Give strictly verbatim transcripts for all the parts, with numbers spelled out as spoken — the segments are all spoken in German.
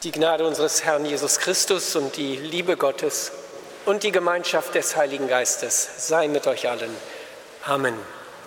Die Gnade unseres Herrn Jesus Christus und die Liebe Gottes und die Gemeinschaft des Heiligen Geistes sei mit euch allen. Amen.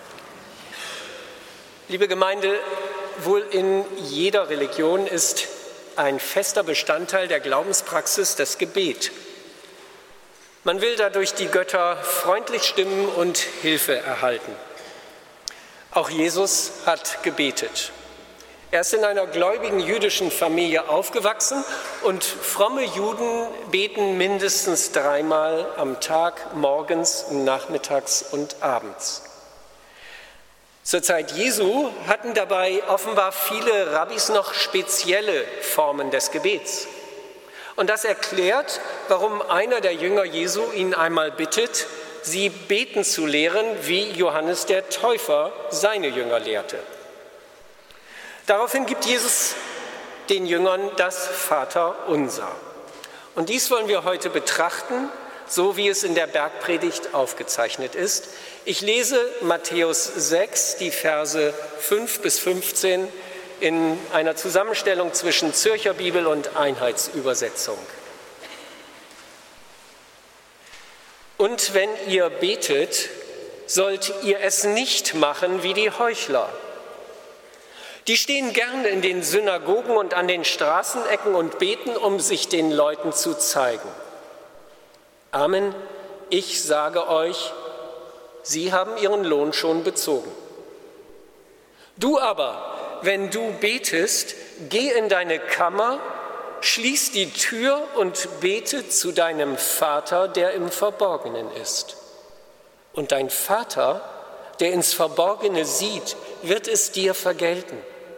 Liebe Gemeinde, wohl in jeder Religion ist ein fester Bestandteil der Glaubenspraxis das Gebet. Man will dadurch die Götter freundlich stimmen und Hilfe erhalten. Auch Jesus hat gebetet. Er ist in einer gläubigen jüdischen Familie aufgewachsen und fromme Juden beten mindestens dreimal am Tag, morgens, nachmittags und abends. Zur Zeit Jesu hatten dabei offenbar viele Rabbis noch spezielle Formen des Gebets. Und das erklärt, warum einer der Jünger Jesu ihn einmal bittet, sie beten zu lehren, wie Johannes der Täufer seine Jünger lehrte. Daraufhin gibt Jesus den Jüngern das Vaterunser. Und dies wollen wir heute betrachten, so wie es in der Bergpredigt aufgezeichnet ist. Ich lese Matthäus sechs, die Verse fünf bis fünfzehn in einer Zusammenstellung zwischen Zürcher Bibel und Einheitsübersetzung. Und wenn ihr betet, sollt ihr es nicht machen wie die Heuchler. Die stehen gerne in den Synagogen und an den Straßenecken und beten, um sich den Leuten zu zeigen. Amen, ich sage euch, sie haben ihren Lohn schon bezogen. Du aber, wenn du betest, geh in deine Kammer, schließ die Tür und bete zu deinem Vater, der im Verborgenen ist. Und dein Vater, der ins Verborgene sieht, wird es dir vergelten.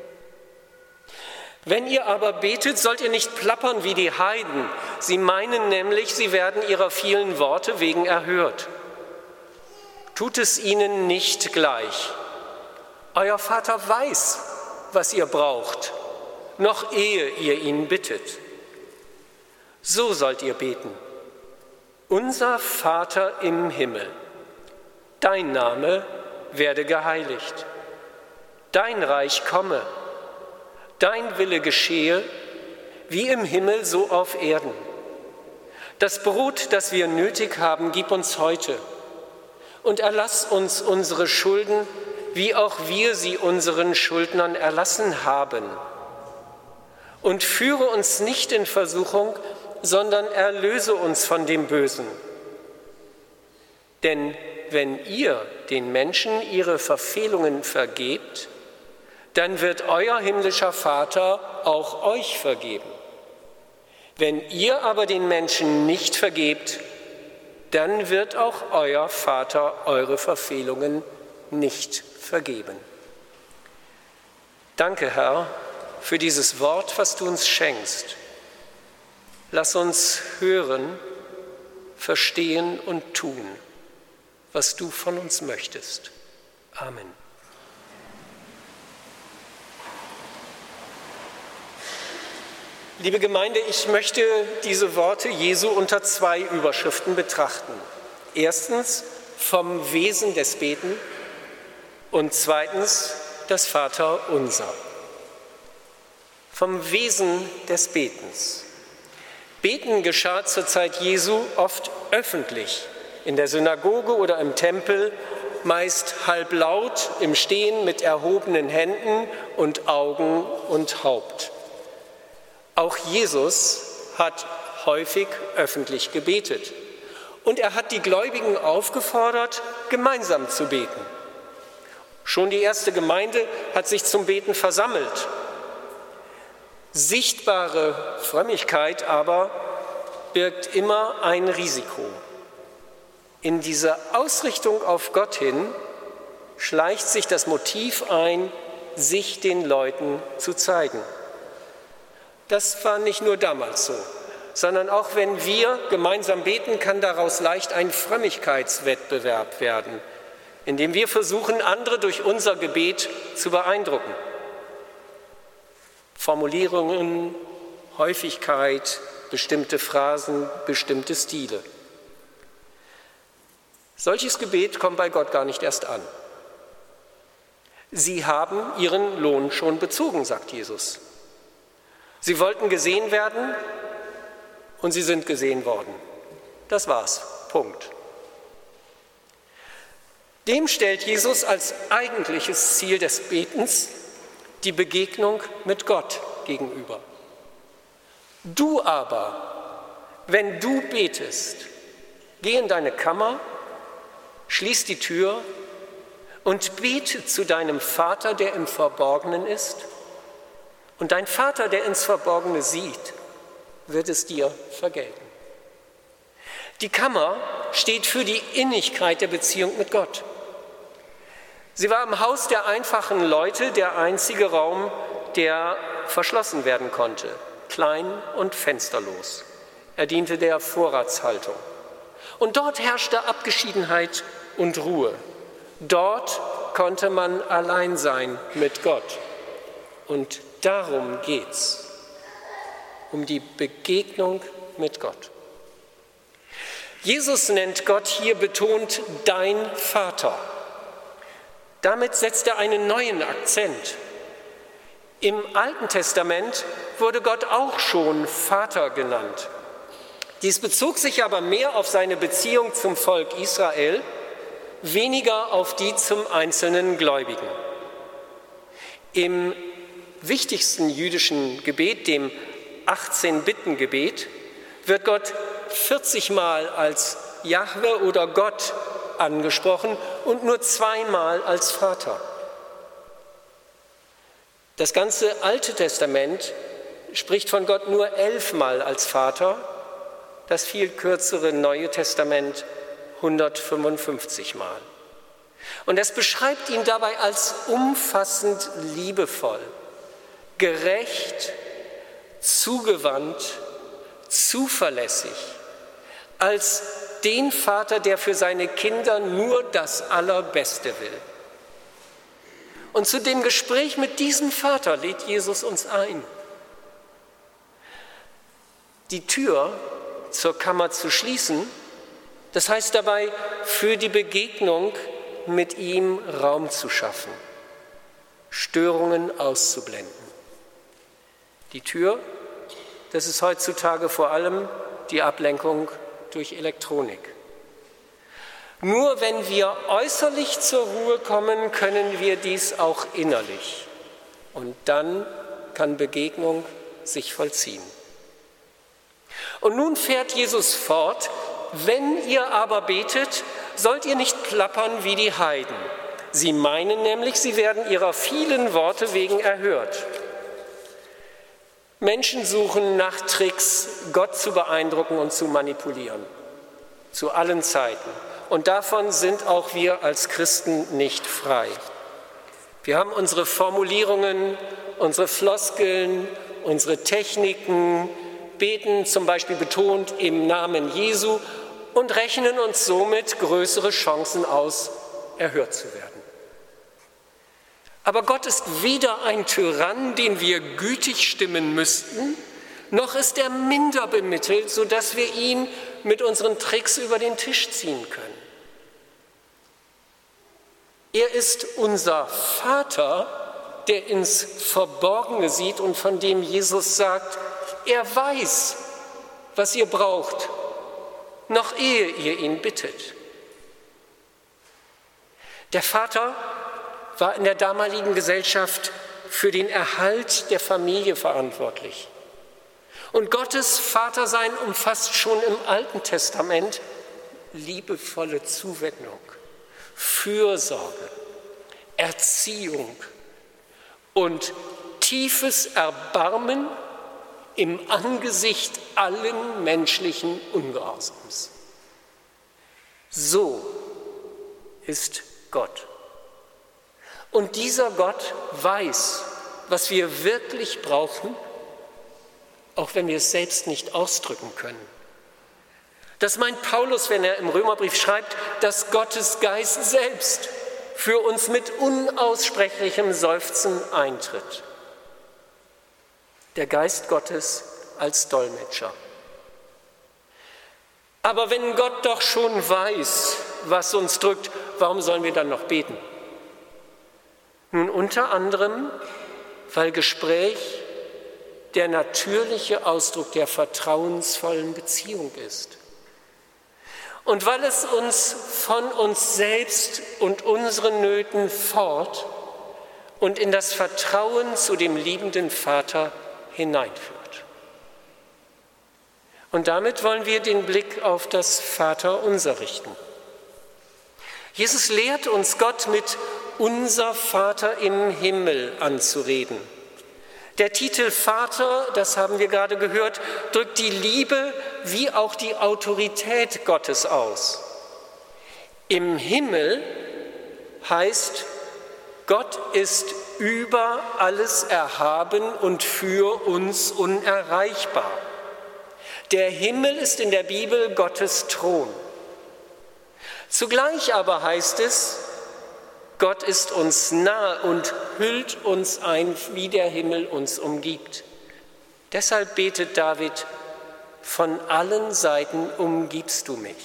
Wenn ihr aber betet, sollt ihr nicht plappern wie die Heiden. Sie meinen nämlich, sie werden ihrer vielen Worte wegen erhört. Tut es ihnen nicht gleich. Euer Vater weiß, was ihr braucht, noch ehe ihr ihn bittet. So sollt ihr beten. Unser Vater im Himmel, dein Name werde geheiligt. Dein Reich komme. Dein Wille geschehe, wie im Himmel, so auf Erden. Das Brot, das wir nötig haben, gib uns heute. Und erlass uns unsere Schulden, wie auch wir sie unseren Schuldnern erlassen haben. Und führe uns nicht in Versuchung, sondern erlöse uns von dem Bösen. Denn wenn ihr den Menschen ihre Verfehlungen vergebt, dann wird euer himmlischer Vater auch euch vergeben. Wenn ihr aber den Menschen nicht vergebt, dann wird auch euer Vater eure Verfehlungen nicht vergeben. Danke, Herr, für dieses Wort, was du uns schenkst. Lass uns hören, verstehen und tun, was du von uns möchtest. Amen. Liebe Gemeinde, ich möchte diese Worte Jesu unter zwei Überschriften betrachten. Erstens vom Wesen des Beten und zweitens das Vaterunser. Vom Wesen des Betens. Beten geschah zur Zeit Jesu oft öffentlich, in der Synagoge oder im Tempel, meist halblaut im Stehen mit erhobenen Händen und Augen und Haupt. Auch Jesus hat häufig öffentlich gebetet und er hat die Gläubigen aufgefordert, gemeinsam zu beten. Schon die erste Gemeinde hat sich zum Beten versammelt. Sichtbare Frömmigkeit aber birgt immer ein Risiko. In dieser Ausrichtung auf Gott hin schleicht sich das Motiv ein, sich den Leuten zu zeigen. Das war nicht nur damals so, sondern auch wenn wir gemeinsam beten, kann daraus leicht ein Frömmigkeitswettbewerb werden, indem wir versuchen, andere durch unser Gebet zu beeindrucken. Formulierungen, Häufigkeit, bestimmte Phrasen, bestimmte Stile. Solches Gebet kommt bei Gott gar nicht erst an. Sie haben ihren Lohn schon bezogen, sagt Jesus. Sie wollten gesehen werden und sie sind gesehen worden. Das war's. Punkt. Dem stellt Jesus als eigentliches Ziel des Betens die Begegnung mit Gott gegenüber. Du aber, wenn du betest, geh in deine Kammer, schließ die Tür und bete zu deinem Vater, der im Verborgenen ist. Und dein Vater, der ins Verborgene sieht, wird es dir vergelten. Die Kammer steht für die Innigkeit der Beziehung mit Gott. Sie war im Haus der einfachen Leute der einzige Raum, der verschlossen werden konnte, klein und fensterlos. Er diente der Vorratshaltung. Und dort herrschte Abgeschiedenheit und Ruhe. Dort konnte man allein sein mit Gott. Und darum geht's, um die Begegnung mit Gott. Jesus nennt Gott hier betont dein Vater. Damit setzt er einen neuen Akzent. Im Alten Testament wurde Gott auch schon Vater genannt. Dies bezog sich aber mehr auf seine Beziehung zum Volk Israel, weniger auf die zum einzelnen Gläubigen. Im wichtigsten jüdischen Gebet, dem achtzehn-Bitten-Gebet, wird Gott vierzig Mal als Jahwe oder Gott angesprochen und nur zweimal als Vater. Das ganze Alte Testament spricht von Gott nur elfmal als Vater, das viel kürzere Neue Testament hundertfünfundfünfzig Mal. Und es beschreibt ihn dabei als umfassend liebevoll, gerecht, zugewandt, zuverlässig, als den Vater, der für seine Kinder nur das Allerbeste will. Und zu dem Gespräch mit diesem Vater lädt Jesus uns ein. Die Tür zur Kammer zu schließen, das heißt dabei, für die Begegnung mit ihm Raum zu schaffen, Störungen auszublenden. Die Tür, das ist heutzutage vor allem die Ablenkung durch Elektronik. Nur wenn wir äußerlich zur Ruhe kommen, können wir dies auch innerlich. Und dann kann Begegnung sich vollziehen. Und nun fährt Jesus fort: Wenn ihr aber betet, sollt ihr nicht plappern wie die Heiden. Sie meinen nämlich, sie werden ihrer vielen Worte wegen erhört. Menschen suchen nach Tricks, Gott zu beeindrucken und zu manipulieren. Zu allen Zeiten. Und davon sind auch wir als Christen nicht frei. Wir haben unsere Formulierungen, unsere Floskeln, unsere Techniken, beten zum Beispiel betont im Namen Jesu und rechnen uns somit größere Chancen aus, erhört zu werden. Aber Gott ist weder ein Tyrann, den wir gütig stimmen müssten, noch ist er minder bemittelt, sodass wir ihn mit unseren Tricks über den Tisch ziehen können. Er ist unser Vater, der ins Verborgene sieht und von dem Jesus sagt, er weiß, was ihr braucht, noch ehe ihr ihn bittet. Der Vater war in der damaligen Gesellschaft für den Erhalt der Familie verantwortlich. Und Gottes Vatersein umfasst schon im Alten Testament liebevolle Zuwendung, Fürsorge, Erziehung und tiefes Erbarmen im Angesicht allen menschlichen Ungehorsams. So ist Gott. Und dieser Gott weiß, was wir wirklich brauchen, auch wenn wir es selbst nicht ausdrücken können. Das meint Paulus, wenn er im Römerbrief schreibt, dass Gottes Geist selbst für uns mit unaussprechlichem Seufzen eintritt. Der Geist Gottes als Dolmetscher. Aber wenn Gott doch schon weiß, was uns drückt, warum sollen wir dann noch beten? Nun unter anderem, weil Gespräch der natürliche Ausdruck der vertrauensvollen Beziehung ist. Und weil es uns von uns selbst und unseren Nöten fort und in das Vertrauen zu dem liebenden Vater hineinführt. Und damit wollen wir den Blick auf das Vaterunser richten. Jesus lehrt uns, Gott mit unser Vater im Himmel anzureden. Der Titel Vater, das haben wir gerade gehört, drückt die Liebe wie auch die Autorität Gottes aus. Im Himmel heißt, Gott ist über alles erhaben und für uns unerreichbar. Der Himmel ist in der Bibel Gottes Thron. Zugleich aber heißt es, Gott ist uns nahe und hüllt uns ein, wie der Himmel uns umgibt. Deshalb betet David, von allen Seiten umgibst du mich.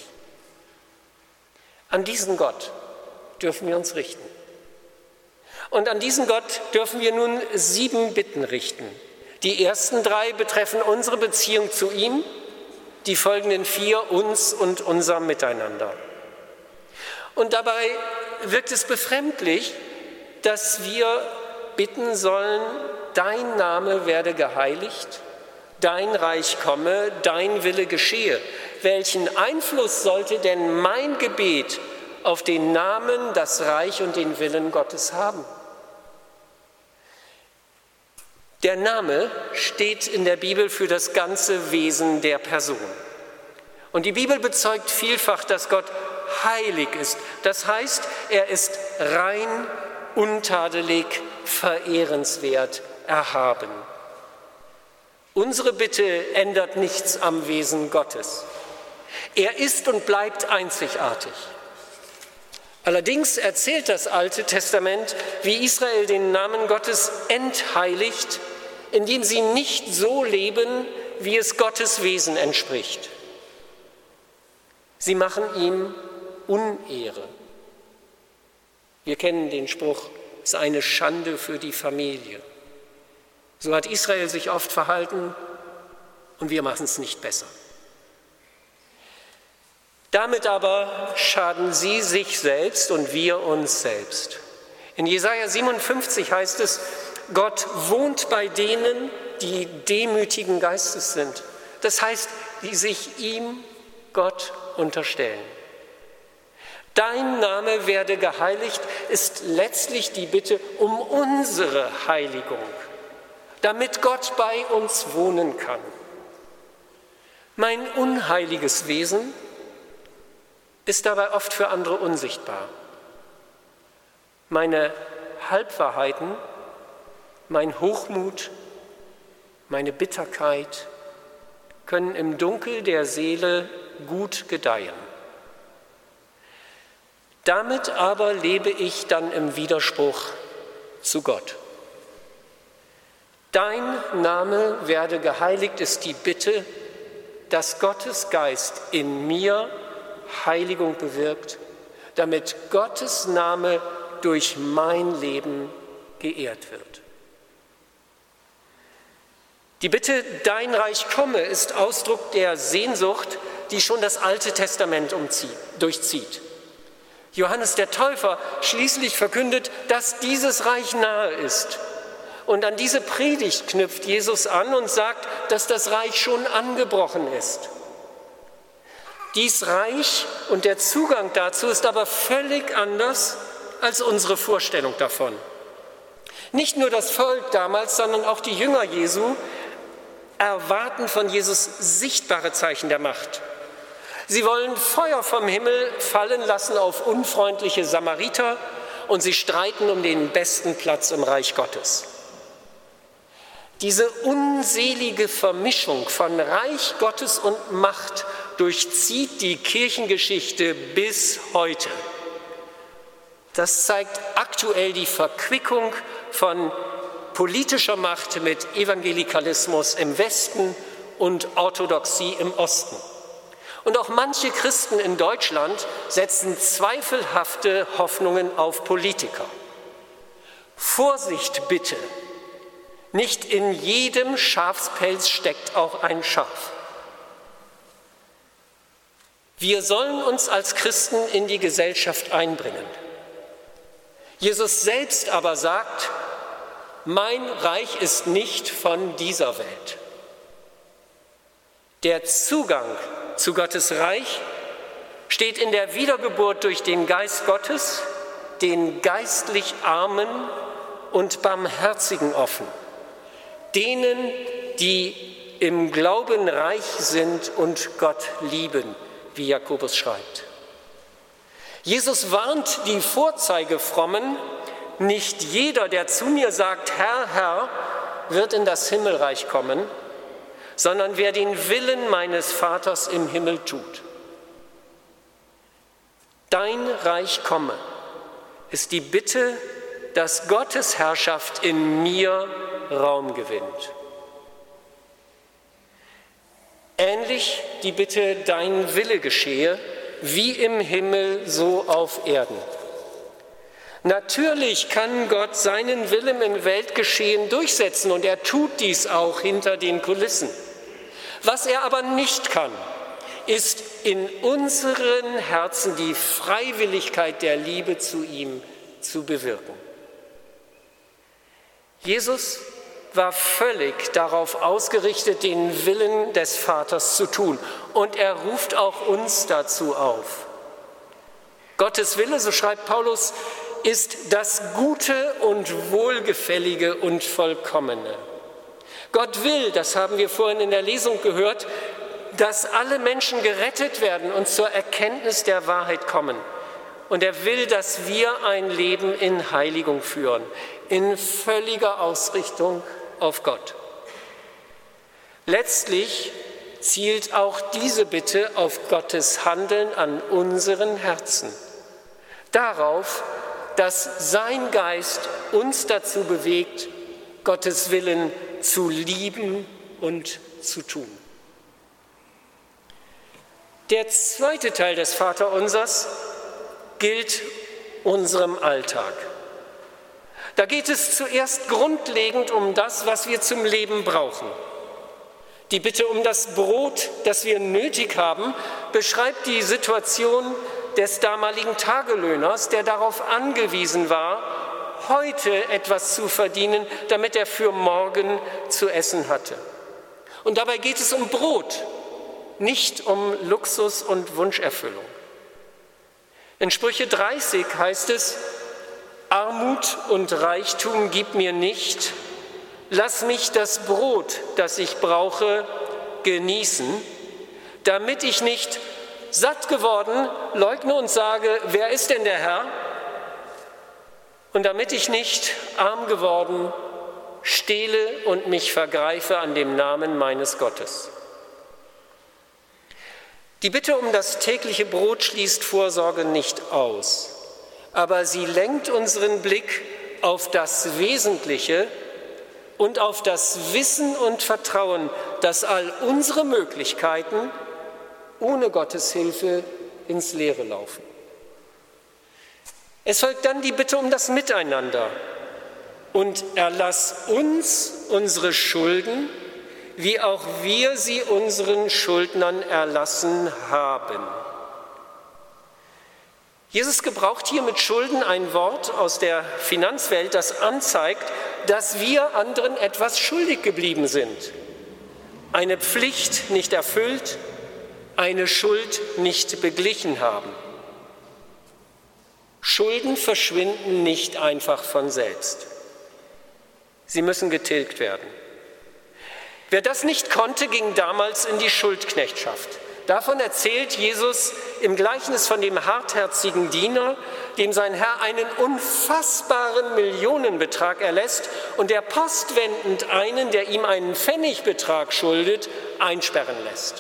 An diesen Gott dürfen wir uns richten. Und an diesen Gott dürfen wir nun sieben Bitten richten. Die ersten drei betreffen unsere Beziehung zu ihm, die folgenden vier uns und unser Miteinander. Und dabei wirkt es befremdlich, dass wir bitten sollen, dein Name werde geheiligt, dein Reich komme, dein Wille geschehe. Welchen Einfluss sollte denn mein Gebet auf den Namen, das Reich und den Willen Gottes haben? Der Name steht in der Bibel für das ganze Wesen der Person. Und die Bibel bezeugt vielfach, dass Gott heilig ist. Das heißt, er ist rein, untadelig, verehrenswert, erhaben. Unsere Bitte ändert nichts am Wesen Gottes. Er ist und bleibt einzigartig. Allerdings erzählt das Alte Testament, wie Israel den Namen Gottes entheiligt, indem sie nicht so leben, wie es Gottes Wesen entspricht. Sie machen ihm Unehre. Wir kennen den Spruch, es ist eine Schande für die Familie. So hat Israel sich oft verhalten und wir machen es nicht besser. Damit aber schaden sie sich selbst und wir uns selbst. In Jesaja siebenundfünfzig heißt es, Gott wohnt bei denen, die demütigen Geistes sind. Das heißt, die sich ihm, Gott, unterstellen. Dein Name werde geheiligt, ist letztlich die Bitte um unsere Heiligung, damit Gott bei uns wohnen kann. Mein unheiliges Wesen ist dabei oft für andere unsichtbar. Meine Halbwahrheiten, mein Hochmut, meine Bitterkeit können im Dunkel der Seele gut gedeihen. Damit aber lebe ich dann im Widerspruch zu Gott. Dein Name werde geheiligt ist die Bitte, dass Gottes Geist in mir Heiligung bewirkt, damit Gottes Name durch mein Leben geehrt wird. Die Bitte, dein Reich komme, ist Ausdruck der Sehnsucht, die schon das Alte Testament umzieht, durchzieht. Johannes der Täufer schließlich verkündet, dass dieses Reich nahe ist. Und an diese Predigt knüpft Jesus an und sagt, dass das Reich schon angebrochen ist. Dies Reich und der Zugang dazu ist aber völlig anders als unsere Vorstellung davon. Nicht nur das Volk damals, sondern auch die Jünger Jesu erwarten von Jesus sichtbare Zeichen der Macht. Sie wollen Feuer vom Himmel fallen lassen auf unfreundliche Samariter und sie streiten um den besten Platz im Reich Gottes. Diese unselige Vermischung von Reich Gottes und Macht durchzieht die Kirchengeschichte bis heute. Das zeigt aktuell die Verquickung von politischer Macht mit Evangelikalismus im Westen und Orthodoxie im Osten. Und auch manche Christen in Deutschland setzen zweifelhafte Hoffnungen auf Politiker. Vorsicht bitte! Nicht in jedem Schafspelz steckt auch ein Schaf. Wir sollen uns als Christen in die Gesellschaft einbringen. Jesus selbst aber sagt, mein Reich ist nicht von dieser Welt. Der Zugang zu Gottes Reich steht in der Wiedergeburt durch den Geist Gottes, den geistlich Armen und Barmherzigen offen, denen, die im Glauben reich sind und Gott lieben, wie Jakobus schreibt. Jesus warnt die Vorzeigefrommen, nicht jeder, der zu mir sagt, Herr, Herr, wird in das Himmelreich kommen, sondern wer den Willen meines Vaters im Himmel tut. Dein Reich komme, ist die Bitte, dass Gottes Herrschaft in mir Raum gewinnt. Ähnlich die Bitte, dein Wille geschehe, wie im Himmel, so auf Erden. Natürlich kann Gott seinen Willen im Weltgeschehen durchsetzen und er tut dies auch hinter den Kulissen. Was er aber nicht kann, ist in unseren Herzen die Freiwilligkeit der Liebe zu ihm zu bewirken. Jesus war völlig darauf ausgerichtet, den Willen des Vaters zu tun. Und er ruft auch uns dazu auf. Gottes Wille, so schreibt Paulus, ist das Gute und Wohlgefällige und Vollkommene. Gott will, das haben wir vorhin in der Lesung gehört, dass alle Menschen gerettet werden und zur Erkenntnis der Wahrheit kommen. Und er will, dass wir ein Leben in Heiligung führen, in völliger Ausrichtung auf Gott. Letztlich zielt auch diese Bitte auf Gottes Handeln an unseren Herzen. Darauf, dass sein Geist uns dazu bewegt, Gottes Willen zu lieben und zu tun. Der zweite Teil des Vaterunsers gilt unserem Alltag. Da geht es zuerst grundlegend um das, was wir zum Leben brauchen. Die Bitte um das Brot, das wir nötig haben, beschreibt die Situation des damaligen Tagelöhners, der darauf angewiesen war, heute etwas zu verdienen, damit er für morgen zu essen hatte. Und dabei geht es um Brot, nicht um Luxus und Wunscherfüllung. In Sprüche dreißig heißt es, Armut und Reichtum gib mir nicht, lass mich das Brot, das ich brauche, genießen, damit ich nicht satt geworden leugne und sage, wer ist denn der Herr? Und damit ich nicht arm geworden stehle und mich vergreife an dem Namen meines Gottes. Die Bitte um das tägliche Brot schließt Vorsorge nicht aus, aber sie lenkt unseren Blick auf das Wesentliche und auf das Wissen und Vertrauen, dass all unsere Möglichkeiten ohne Gottes Hilfe ins Leere laufen. Es folgt dann die Bitte um das Miteinander und erlass uns unsere Schulden, wie auch wir sie unseren Schuldnern erlassen haben. Jesus gebraucht hier mit Schulden ein Wort aus der Finanzwelt, das anzeigt, dass wir anderen etwas schuldig geblieben sind. Eine Pflicht nicht erfüllt, eine Schuld nicht beglichen haben. Schulden verschwinden nicht einfach von selbst. Sie müssen getilgt werden. Wer das nicht konnte, ging damals in die Schuldknechtschaft. Davon erzählt Jesus im Gleichnis von dem hartherzigen Diener, dem sein Herr einen unfassbaren Millionenbetrag erlässt und der postwendend einen, der ihm einen Pfennigbetrag schuldet, einsperren lässt.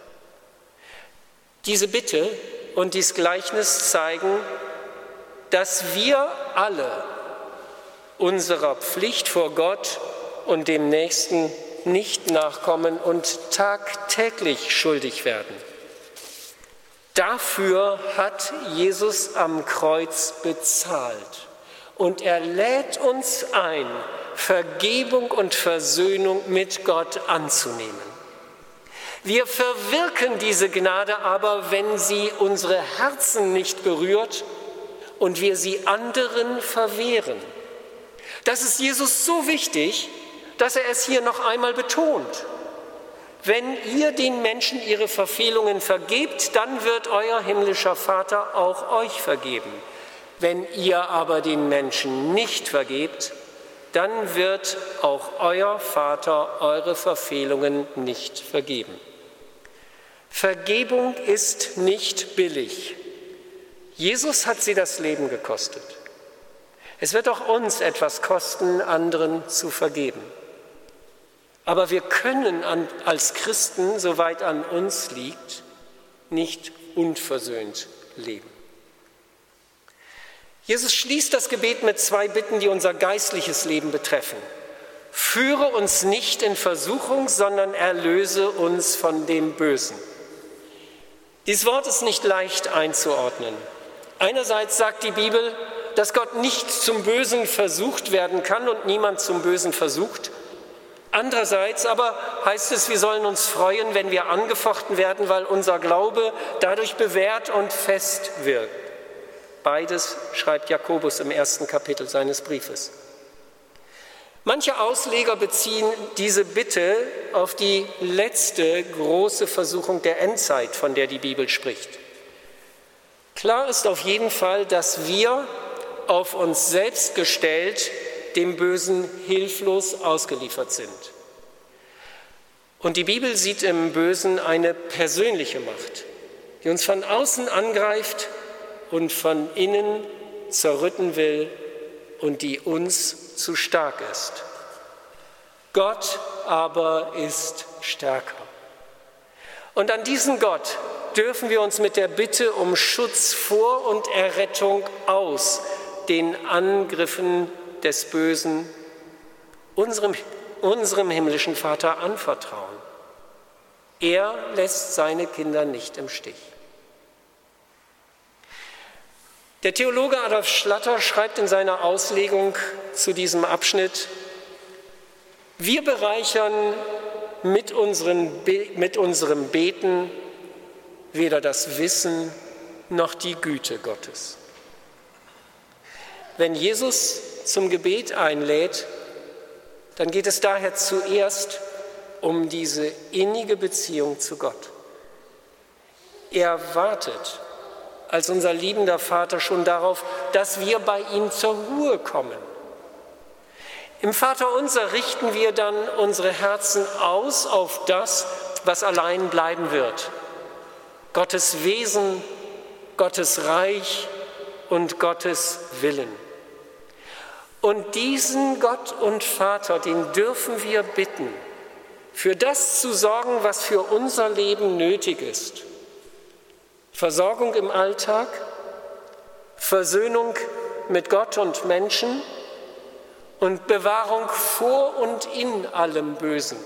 Diese Bitte und dieses Gleichnis zeigen, dass wir alle unserer Pflicht vor Gott und dem Nächsten nicht nachkommen und tagtäglich schuldig werden. Dafür hat Jesus am Kreuz bezahlt und er lädt uns ein, Vergebung und Versöhnung mit Gott anzunehmen. Wir verwirken diese Gnade aber, wenn sie unsere Herzen nicht berührt und wir sie anderen verwehren. Das ist Jesus so wichtig, dass er es hier noch einmal betont. Wenn ihr den Menschen ihre Verfehlungen vergebt, dann wird euer himmlischer Vater auch euch vergeben. Wenn ihr aber den Menschen nicht vergebt, dann wird auch euer Vater eure Verfehlungen nicht vergeben. Vergebung ist nicht billig. Jesus hat sie das Leben gekostet. Es wird auch uns etwas kosten, anderen zu vergeben. Aber wir können als Christen, soweit an uns liegt, nicht unversöhnt leben. Jesus schließt das Gebet mit zwei Bitten, die unser geistliches Leben betreffen. Führe uns nicht in Versuchung, sondern erlöse uns von dem Bösen. Dieses Wort ist nicht leicht einzuordnen. Einerseits sagt die Bibel, dass Gott nicht zum Bösen versucht werden kann und niemand zum Bösen versucht. Andererseits aber heißt es, wir sollen uns freuen, wenn wir angefochten werden, weil unser Glaube dadurch bewährt und fest wird. Beides schreibt Jakobus im ersten Kapitel seines Briefes. Manche Ausleger beziehen diese Bitte auf die letzte große Versuchung der Endzeit, von der die Bibel spricht. Klar ist auf jeden Fall, dass wir auf uns selbst gestellt dem Bösen hilflos ausgeliefert sind. Und die Bibel sieht im Bösen eine persönliche Macht, die uns von außen angreift und von innen zerrütten will und die uns zu stark ist. Gott aber ist stärker. Und an diesen Gott dürfen wir uns mit der Bitte um Schutz vor und Errettung aus den Angriffen des Bösen unserem, unserem himmlischen Vater anvertrauen. Er lässt seine Kinder nicht im Stich. Der Theologe Adolf Schlatter schreibt in seiner Auslegung zu diesem Abschnitt: Wir bereichern mit, unseren Be- mit unserem Beten weder das Wissen noch die Güte Gottes. Wenn Jesus zum Gebet einlädt, dann geht es daher zuerst um diese innige Beziehung zu Gott. Er wartet als unser liebender Vater schon darauf, dass wir bei ihm zur Ruhe kommen. Im Vaterunser richten wir dann unsere Herzen aus auf das, was allein bleiben wird. Gottes Wesen, Gottes Reich und Gottes Willen. Und diesen Gott und Vater, den dürfen wir bitten, für das zu sorgen, was für unser Leben nötig ist. Versorgung im Alltag, Versöhnung mit Gott und Menschen und Bewahrung vor und in allem Bösen.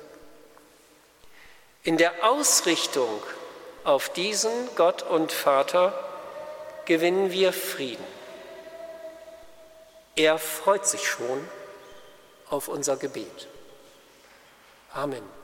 In der Ausrichtung auf diesen Gott und Vater gewinnen wir Frieden. Er freut sich schon auf unser Gebet. Amen.